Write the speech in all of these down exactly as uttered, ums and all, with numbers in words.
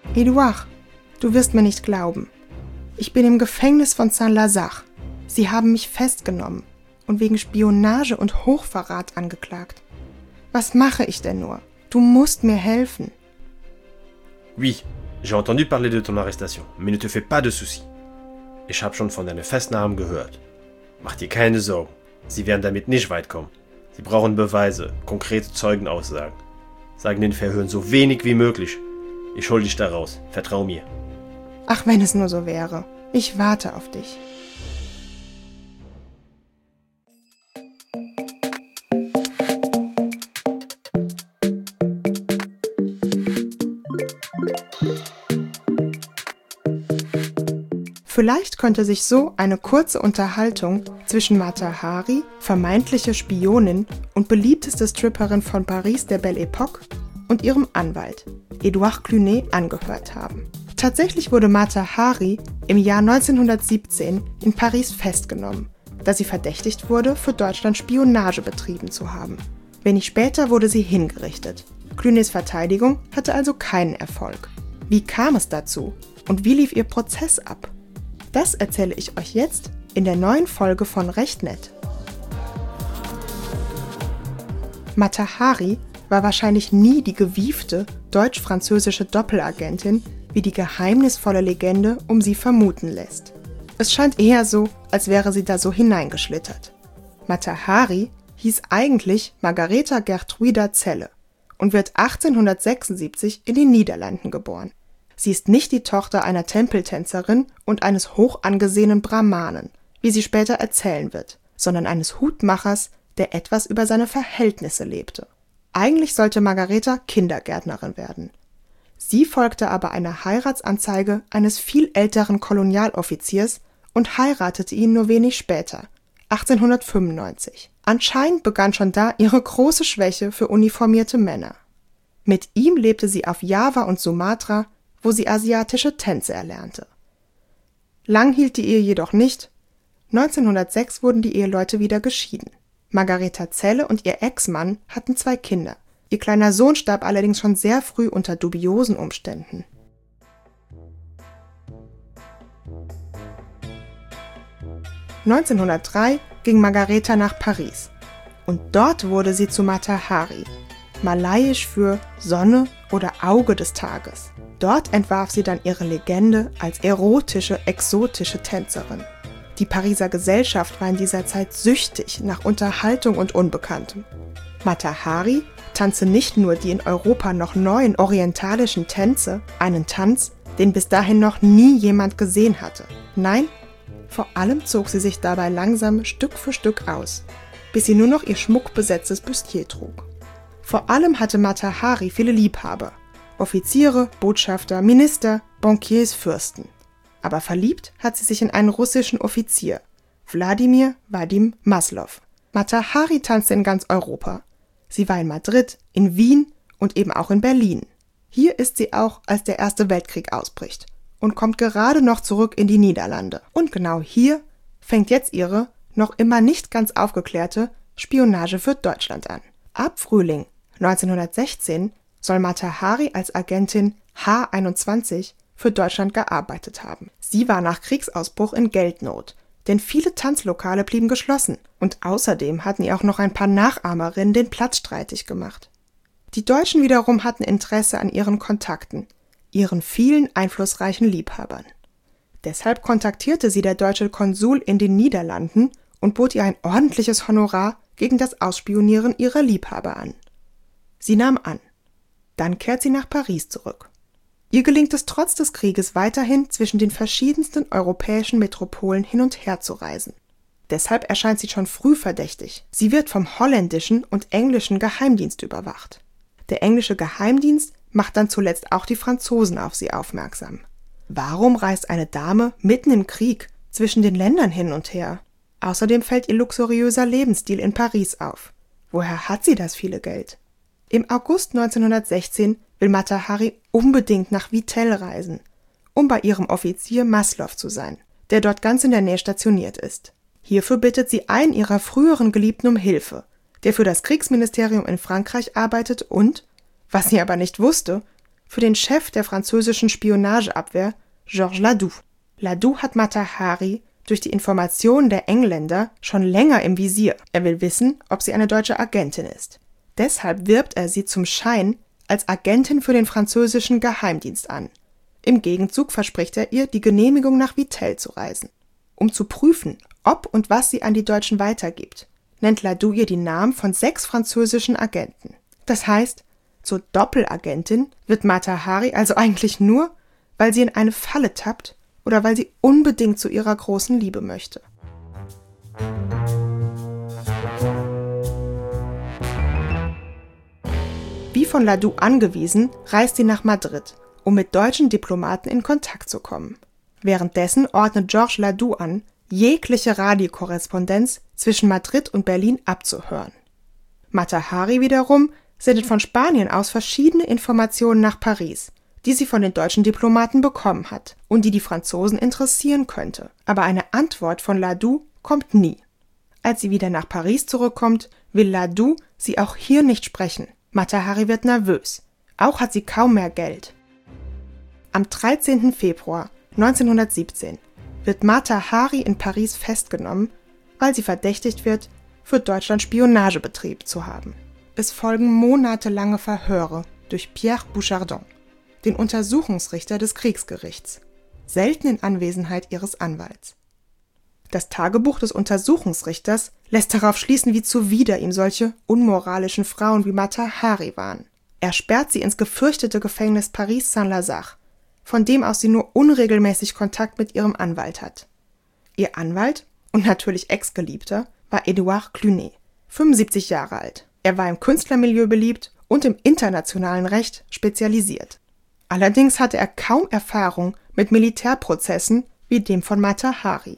Edouard, du wirst mir nicht glauben. Ich bin im Gefängnis von Saint-Lazare. Sie haben mich festgenommen und wegen Spionage und Hochverrat angeklagt. Was mache ich denn nur? Du musst mir helfen. Oui, j'ai entendu parler de ton arrestation, mais ne te fais pas de soucis. Ich habe schon von deiner Festnahme gehört. Mach dir keine Sorgen, sie werden damit nicht weit kommen. Sie brauchen Beweise, konkrete Zeugenaussagen. Sagen den Verhören so wenig wie möglich. Ich hol dich da raus, vertrau mir. Ach, wenn es nur so wäre. Ich warte auf dich. Vielleicht könnte sich so eine kurze Unterhaltung zwischen Mata Hari, vermeintliche Spionin und beliebteste Stripperin von Paris der Belle Époque, und ihrem Anwalt, Edouard Clunet, angehört haben. Tatsächlich wurde Mata Hari im Jahr neunzehnhundertsiebzehn in Paris festgenommen, da sie verdächtigt wurde, für Deutschland Spionage betrieben zu haben. Wenig später wurde sie hingerichtet. Clunets Verteidigung hatte also keinen Erfolg. Wie kam es dazu und wie lief ihr Prozess ab? Das erzähle ich euch jetzt in der neuen Folge von Recht nett. Mata Hari war wahrscheinlich nie die gewiefte deutsch-französische Doppelagentin, wie die geheimnisvolle Legende um sie vermuten lässt. Es scheint eher so, als wäre sie da so hineingeschlittert. Mata Hari hieß eigentlich Margaretha Gertruida Zelle und wird achtzehnhundertsechsundsiebzig in den Niederlanden geboren. Sie ist nicht die Tochter einer Tempeltänzerin und eines hoch angesehenen Brahmanen, wie sie später erzählen wird, sondern eines Hutmachers, der etwas über seine Verhältnisse lebte. Eigentlich sollte Margaretha Kindergärtnerin werden. Sie folgte aber einer Heiratsanzeige eines viel älteren Kolonialoffiziers und heiratete ihn nur wenig später, achtzehnhundertfünfundneunzig. Anscheinend begann schon da ihre große Schwäche für uniformierte Männer. Mit ihm lebte sie auf Java und Sumatra, wo sie asiatische Tänze erlernte. Lang hielt die Ehe jedoch nicht. neunzehnhundertsechs wurden die Eheleute wieder geschieden. Margaretha Zelle und ihr Ex-Mann hatten zwei Kinder. Ihr kleiner Sohn starb allerdings schon sehr früh unter dubiosen Umständen. neunzehnhundertdrei ging Margaretha nach Paris und dort wurde sie zu Mata Hari, malayisch für Sonne oder Auge des Tages. Dort entwarf sie dann ihre Legende als erotische, exotische Tänzerin. Die Pariser Gesellschaft war in dieser Zeit süchtig nach Unterhaltung und Unbekanntem. Mata Hari tanzte nicht nur die in Europa noch neuen orientalischen Tänze, einen Tanz, den bis dahin noch nie jemand gesehen hatte. Nein, vor allem zog sie sich dabei langsam Stück für Stück aus, bis sie nur noch ihr schmuckbesetztes Bustier trug. Vor allem hatte Mata Hari viele Liebhaber. Offiziere, Botschafter, Minister, Bankiers, Fürsten. Aber verliebt hat sie sich in einen russischen Offizier, Wladimir Wadim Maslow. Mata Hari tanzte in ganz Europa. Sie war in Madrid, in Wien und eben auch in Berlin. Hier ist sie auch, als der Erste Weltkrieg ausbricht und kommt gerade noch zurück in die Niederlande. Und genau hier fängt jetzt ihre, noch immer nicht ganz aufgeklärte, Spionage für Deutschland an. Ab Frühling neunzehnhundertsechzehn soll Mata Hari als Agentin H einundzwanzig für Deutschland gearbeitet haben. Sie war nach Kriegsausbruch in Geldnot, denn viele Tanzlokale blieben geschlossen und außerdem hatten ihr auch noch ein paar Nachahmerinnen den Platz streitig gemacht. Die Deutschen wiederum hatten Interesse an ihren Kontakten, ihren vielen einflussreichen Liebhabern. Deshalb kontaktierte sie der deutsche Konsul in den Niederlanden und bot ihr ein ordentliches Honorar gegen das Ausspionieren ihrer Liebhaber an. Sie nahm an. Dann kehrt sie nach Paris zurück. Ihr gelingt es trotz des Krieges weiterhin, zwischen den verschiedensten europäischen Metropolen hin und her zu reisen. Deshalb erscheint sie schon früh verdächtig. Sie wird vom holländischen und englischen Geheimdienst überwacht. Der englische Geheimdienst macht dann zuletzt auch die Franzosen auf sie aufmerksam. Warum reist eine Dame mitten im Krieg zwischen den Ländern hin und her? Außerdem fällt ihr luxuriöser Lebensstil in Paris auf. Woher hat sie das viele Geld? Im August neunzehnhundertsechzehn will Mata Hari unbedingt nach Vittel reisen, um bei ihrem Offizier Maslow zu sein, der dort ganz in der Nähe stationiert ist. Hierfür bittet sie einen ihrer früheren Geliebten um Hilfe, der für das Kriegsministerium in Frankreich arbeitet und, was sie aber nicht wusste, für den Chef der französischen Spionageabwehr, Georges Ladoux. Ladoux hat Mata Hari durch die Informationen der Engländer schon länger im Visier. Er will wissen, ob sie eine deutsche Agentin ist. Deshalb wirbt er sie zum Schein als Agentin für den französischen Geheimdienst an. Im Gegenzug verspricht er ihr, die Genehmigung nach Vittel zu reisen. Um zu prüfen, ob und was sie an die Deutschen weitergibt, nennt Ladoux ihr die Namen von sechs französischen Agenten. Das heißt, zur Doppelagentin wird Mata Hari also eigentlich nur, weil sie in eine Falle tappt oder weil sie unbedingt zu ihrer großen Liebe möchte. Wie von Ladoux angewiesen, reist sie nach Madrid, um mit deutschen Diplomaten in Kontakt zu kommen. Währenddessen ordnet Georges Ladoux an, jegliche Radiokorrespondenz zwischen Madrid und Berlin abzuhören. Mata Hari wiederum sendet von Spanien aus verschiedene Informationen nach Paris, die sie von den deutschen Diplomaten bekommen hat und die die Franzosen interessieren könnte. Aber eine Antwort von Ladoux kommt nie. Als sie wieder nach Paris zurückkommt, will Ladoux sie auch hier nicht sprechen. Mata Hari wird nervös. Auch hat sie kaum mehr Geld. Am dreizehnten Februar neunzehnhundertsiebzehn wird Mata Hari in Paris festgenommen, weil sie verdächtigt wird, für Deutschland Spionage betrieben zu haben. Es folgen monatelange Verhöre durch Pierre Bouchardon, den Untersuchungsrichter des Kriegsgerichts, selten in Anwesenheit ihres Anwalts. Das Tagebuch des Untersuchungsrichters lässt darauf schließen, wie zuwider ihm solche unmoralischen Frauen wie Mata Hari waren. Er sperrt sie ins gefürchtete Gefängnis Paris Saint-Lazare, von dem aus sie nur unregelmäßig Kontakt mit ihrem Anwalt hat. Ihr Anwalt und natürlich Ex-Geliebter war Edouard Clunet, fünfundsiebzig Jahre alt. Er war im Künstlermilieu beliebt und im internationalen Recht spezialisiert. Allerdings hatte er kaum Erfahrung mit Militärprozessen wie dem von Mata Hari.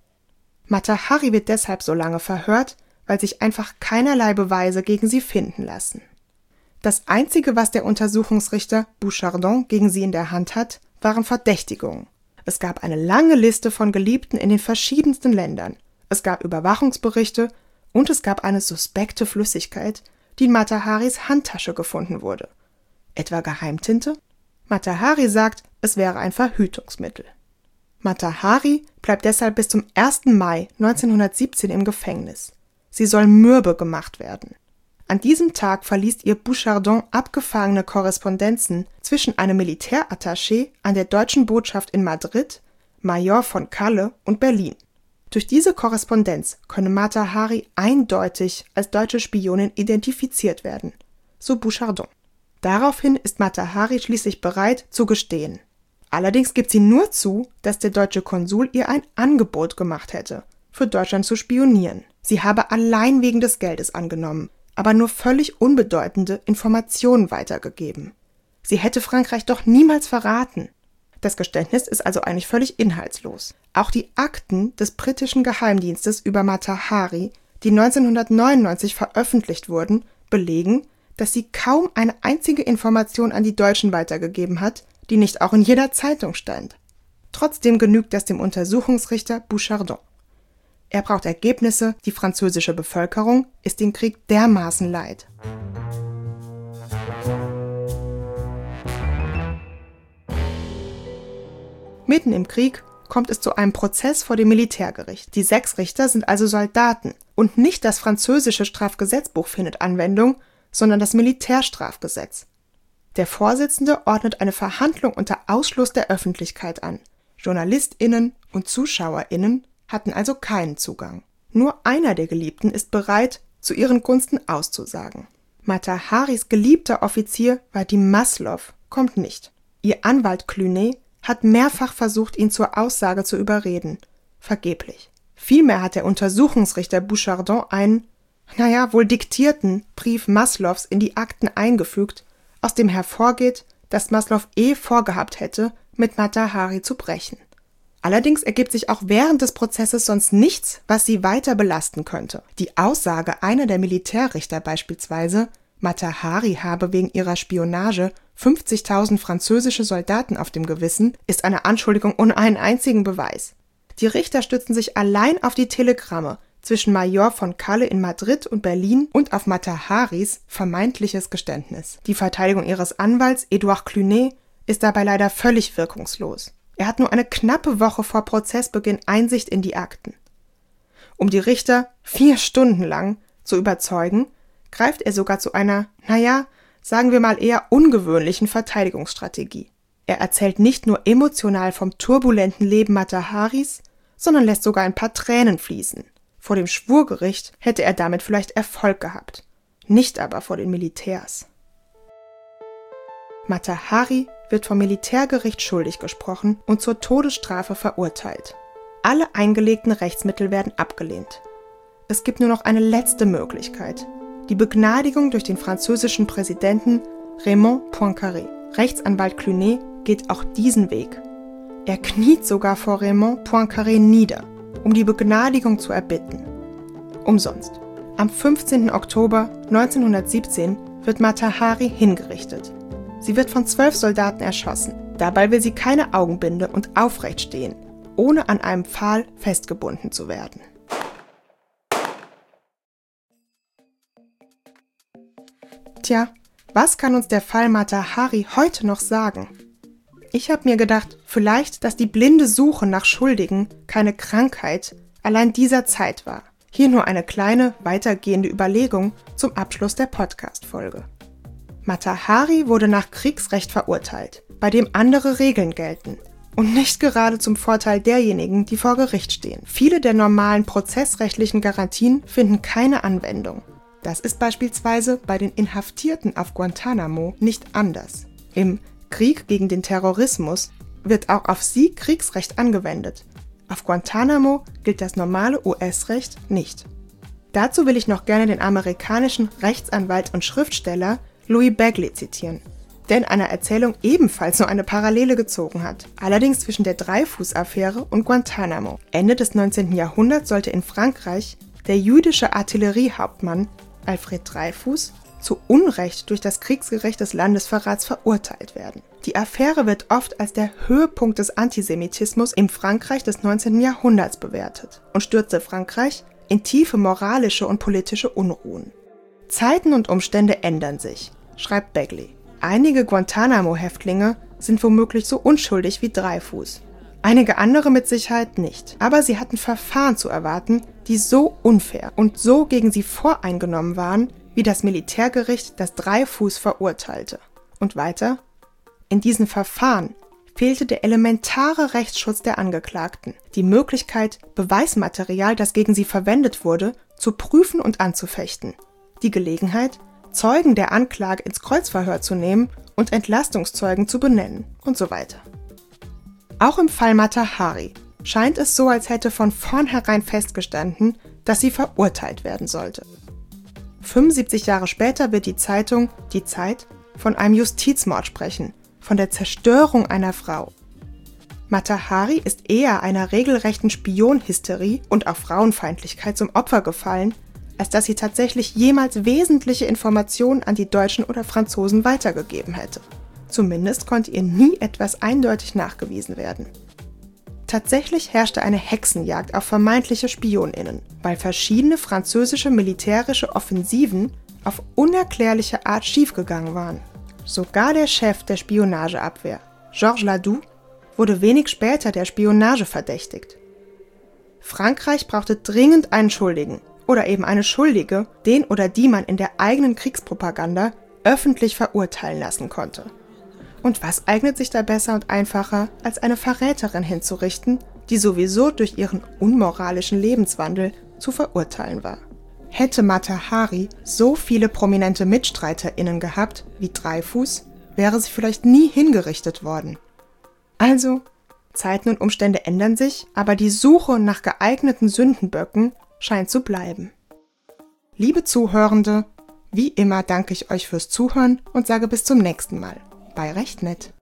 Mata Hari wird deshalb so lange verhört, weil sich einfach keinerlei Beweise gegen sie finden lassen. Das Einzige, was der Untersuchungsrichter Bouchardon gegen sie in der Hand hat, waren Verdächtigungen. Es gab eine lange Liste von Geliebten in den verschiedensten Ländern. Es gab Überwachungsberichte und es gab eine suspekte Flüssigkeit, die in Mata Haris Handtasche gefunden wurde. Etwa Geheimtinte? Mata Hari sagt, es wäre ein Verhütungsmittel. Mata Hari bleibt deshalb bis zum ersten Mai neunzehnhundertsiebzehn im Gefängnis. Sie soll mürbe gemacht werden. An diesem Tag verliest ihr Bouchardon abgefangene Korrespondenzen zwischen einem Militärattaché an der deutschen Botschaft in Madrid, Major von Kalle und Berlin. Durch diese Korrespondenz könne Mata Hari eindeutig als deutsche Spionin identifiziert werden, so Bouchardon. Daraufhin ist Mata Hari schließlich bereit zu gestehen. Allerdings gibt sie nur zu, dass der deutsche Konsul ihr ein Angebot gemacht hätte, für Deutschland zu spionieren. Sie habe allein wegen des Geldes angenommen, aber nur völlig unbedeutende Informationen weitergegeben. Sie hätte Frankreich doch niemals verraten. Das Geständnis ist also eigentlich völlig inhaltslos. Auch die Akten des britischen Geheimdienstes über Mata Hari, die neunzehnhundertneunundneunzig veröffentlicht wurden, belegen, dass sie kaum eine einzige Information an die Deutschen weitergegeben hat, die nicht auch in jeder Zeitung stand. Trotzdem genügt das dem Untersuchungsrichter Bouchardon. Er braucht Ergebnisse, die französische Bevölkerung ist dem Krieg dermaßen leid. Mitten im Krieg kommt es zu einem Prozess vor dem Militärgericht. Die sechs Richter sind also Soldaten und nicht das französische Strafgesetzbuch findet Anwendung, sondern das Militärstrafgesetz. Der Vorsitzende ordnet eine Verhandlung unter Ausschluss der Öffentlichkeit an. JournalistInnen und ZuschauerInnen hatten also keinen Zugang. Nur einer der Geliebten ist bereit, zu ihren Gunsten auszusagen. Mata Haris geliebter Offizier Vadim Maslov kommt nicht. Ihr Anwalt Clunet hat mehrfach versucht, ihn zur Aussage zu überreden. Vergeblich. Vielmehr hat der Untersuchungsrichter Bouchardon einen, naja, wohl diktierten Brief Maslovs in die Akten eingefügt, aus dem hervorgeht, dass Maslov eh vorgehabt hätte, mit Mata Hari zu brechen. Allerdings ergibt sich auch während des Prozesses sonst nichts, was sie weiter belasten könnte. Die Aussage einer der Militärrichter beispielsweise, Mata Hari habe wegen ihrer Spionage fünfzigtausend französische Soldaten auf dem Gewissen, ist eine Anschuldigung ohne einen einzigen Beweis. Die Richter stützen sich allein auf die Telegramme, zwischen Major von Calle in Madrid und Berlin und auf Mata Haris vermeintliches Geständnis. Die Verteidigung ihres Anwalts Edouard Clunet ist dabei leider völlig wirkungslos. Er hat nur eine knappe Woche vor Prozessbeginn Einsicht in die Akten. Um die Richter vier Stunden lang zu überzeugen, greift er sogar zu einer, naja, sagen wir mal eher ungewöhnlichen Verteidigungsstrategie. Er erzählt nicht nur emotional vom turbulenten Leben Mata Haris, sondern lässt sogar ein paar Tränen fließen. Vor dem Schwurgericht hätte er damit vielleicht Erfolg gehabt, nicht aber vor den Militärs. Mata Hari wird vom Militärgericht schuldig gesprochen und zur Todesstrafe verurteilt. Alle eingelegten Rechtsmittel werden abgelehnt. Es gibt nur noch eine letzte Möglichkeit: die Begnadigung durch den französischen Präsidenten Raymond Poincaré. Rechtsanwalt Clunet geht auch diesen Weg. Er kniet sogar vor Raymond Poincaré nieder, um die Begnadigung zu erbitten. Umsonst. Am fünfzehnten Oktober neunzehnhundertsiebzehn wird Mata Hari hingerichtet. Sie wird von zwölf Soldaten erschossen. Dabei will sie keine Augenbinde und aufrecht stehen, ohne an einem Pfahl festgebunden zu werden. Tja, was kann uns der Fall Mata Hari heute noch sagen? Ich habe mir gedacht, vielleicht, dass die blinde Suche nach Schuldigen keine Krankheit allein dieser Zeit war. Hier nur eine kleine, weitergehende Überlegung zum Abschluss der Podcast-Folge. Mata Hari wurde nach Kriegsrecht verurteilt, bei dem andere Regeln gelten. Und nicht gerade zum Vorteil derjenigen, die vor Gericht stehen. Viele der normalen prozessrechtlichen Garantien finden keine Anwendung. Das ist beispielsweise bei den Inhaftierten auf Guantanamo nicht anders. Im Krieg gegen den Terrorismus wird auch auf sie Kriegsrecht angewendet. Auf Guantanamo gilt das normale U S-Recht nicht. Dazu will ich noch gerne den amerikanischen Rechtsanwalt und Schriftsteller Louis Begley zitieren, der in einer Erzählung ebenfalls so eine Parallele gezogen hat, allerdings zwischen der Dreyfus-Affäre und Guantanamo. Ende des neunzehnten Jahrhunderts sollte in Frankreich der jüdische Artilleriehauptmann Alfred Dreyfus zu Unrecht durch das Kriegsgericht des Landesverrats verurteilt werden. Die Affäre wird oft als der Höhepunkt des Antisemitismus im Frankreich des neunzehnten Jahrhunderts bewertet und stürzte Frankreich in tiefe moralische und politische Unruhen. Zeiten und Umstände ändern sich, schreibt Begley. Einige Guantanamo-Häftlinge sind womöglich so unschuldig wie Dreyfus. Einige andere mit Sicherheit nicht. Aber sie hatten Verfahren zu erwarten, die so unfair und so gegen sie voreingenommen waren, wie das Militärgericht, das Dreyfus verurteilte. Und weiter: In diesen Verfahren fehlte der elementare Rechtsschutz der Angeklagten, die Möglichkeit, Beweismaterial, das gegen sie verwendet wurde, zu prüfen und anzufechten, die Gelegenheit, Zeugen der Anklage ins Kreuzverhör zu nehmen und Entlastungszeugen zu benennen und so weiter. Auch im Fall Mata Hari scheint es so, als hätte von vornherein festgestanden, dass sie verurteilt werden sollte. fünfundsiebzig Jahre später wird die Zeitung Die Zeit von einem Justizmord sprechen, von der Zerstörung einer Frau. Mata Hari ist eher einer regelrechten Spionhysterie und auch Frauenfeindlichkeit zum Opfer gefallen, als dass sie tatsächlich jemals wesentliche Informationen an die Deutschen oder Franzosen weitergegeben hätte. Zumindest konnte ihr nie etwas eindeutig nachgewiesen werden. Tatsächlich herrschte eine Hexenjagd auf vermeintliche SpionInnen, weil verschiedene französische militärische Offensiven auf unerklärliche Art schiefgegangen waren. Sogar der Chef der Spionageabwehr, Georges Ladoux, wurde wenig später der Spionage verdächtigt. Frankreich brauchte dringend einen Schuldigen oder eben eine Schuldige, den oder die man in der eigenen Kriegspropaganda öffentlich verurteilen lassen konnte. Und was eignet sich da besser und einfacher, als eine Verräterin hinzurichten, die sowieso durch ihren unmoralischen Lebenswandel zu verurteilen war? Hätte Mata Hari so viele prominente MitstreiterInnen gehabt wie Dreyfus, wäre sie vielleicht nie hingerichtet worden. Also, Zeiten und Umstände ändern sich, aber die Suche nach geeigneten Sündenböcken scheint zu bleiben. Liebe Zuhörende, wie immer danke ich euch fürs Zuhören und sage bis zum nächsten Mal bei Recht nett.